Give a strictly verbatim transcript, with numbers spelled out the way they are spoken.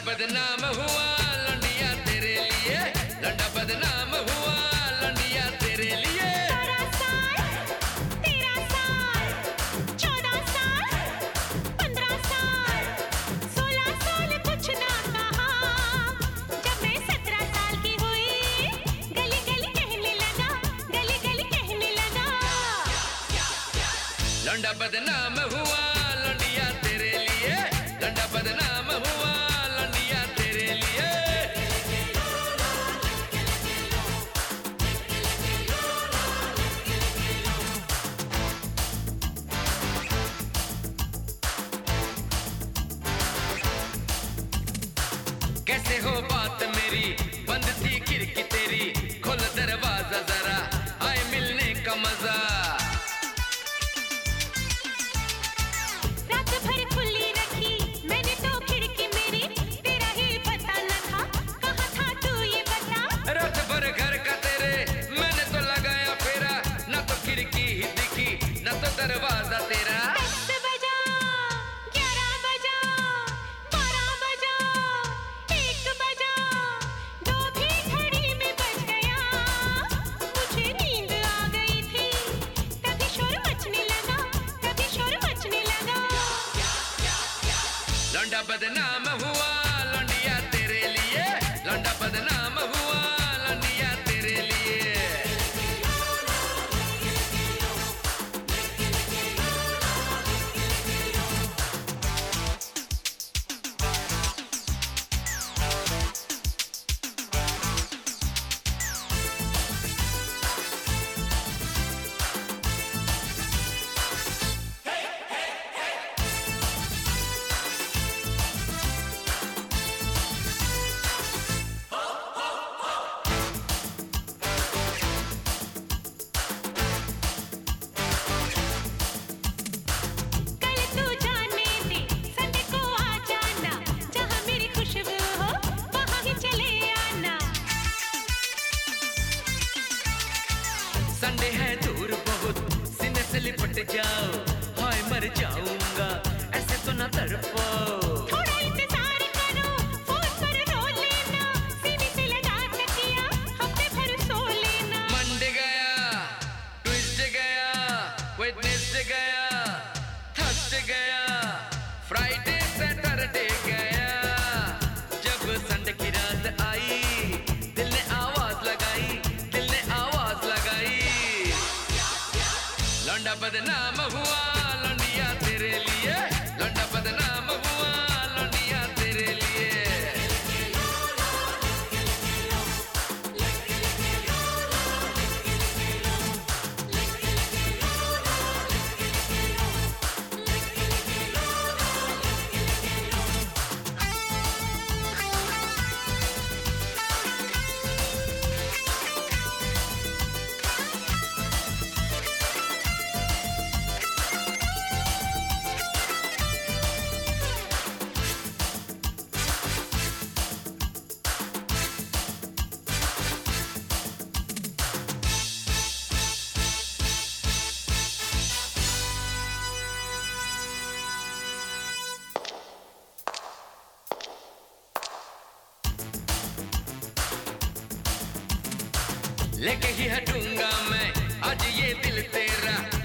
बदनाम हुआ लौंडिया तेरे लिए, लौंडा बदनाम हुआ लौंडिया तेरे लिए। बारह साल, तेरह साल, चौदह साल, पंद्रह साल, सोलह साल कुछ ना कहा। जब मैं सत्रह साल की हुई, गली गली कहने लगा, गली गली कहने लगा। लौंडा बदनाम हुआ लौंडिया तेरे लिए, लौंडा बदनाम हुआ लौंडिया तेरे लिए। कैसे हो बात मेरी, बंद थी खिड़की तेरी, खोल दरवाजा जरा, आए मिलने का मजा। रात भर खुली रखी मैंने तो खिड़की मेरी, तेरा ही पता न था, कहाँ था तू ये बता। रात भर घर का तेरे मैंने तो लगाया फेरा, न तो खिड़की ही दिखी न तो दरवाजा तेरा। दस बजा, ग्यारह बजा, बारह बजा, एक बजा, दो भी घड़ी में बज गया। मुझे नींद आ गई थी, तभी शोर मचने लगा, तभी शोर मचने लगा। लौंडा बदनाम हुआ लौंडिया तेरे लिए, लौंडा बदनाम हुआ लौंडिया तेरे लिए। कल तू जाने दे, संडे को आ जाना, जहाँ मेरी खुशबू हो वहाँ ही चले आना। संडे है दूर बहुत, सीने से लिपट जाओ, हाय मर जाऊंगा ऐसे तो ना तड़पो। थोड़ा इंतजार करो, फोन पर रो लेना, सीने से लगा तकिया, हफ्ते भर सो लेना। मंडे गया, ट्यूसडे गया, वेडनेसडे गया, थर्सडे गया, फ्राइडे सैटरडे गया। जब संडे की रात आई, दिल ने आवाज लगाई, दिल ने आवाज लगाई। लौंडा बदनाम हुआ लौंडिया तेरे लिए, लौंडा बदनाम हुआ लौंडिया तेरे लिए। लेके ही हटूंगा मैं आज ये दिल तेरा,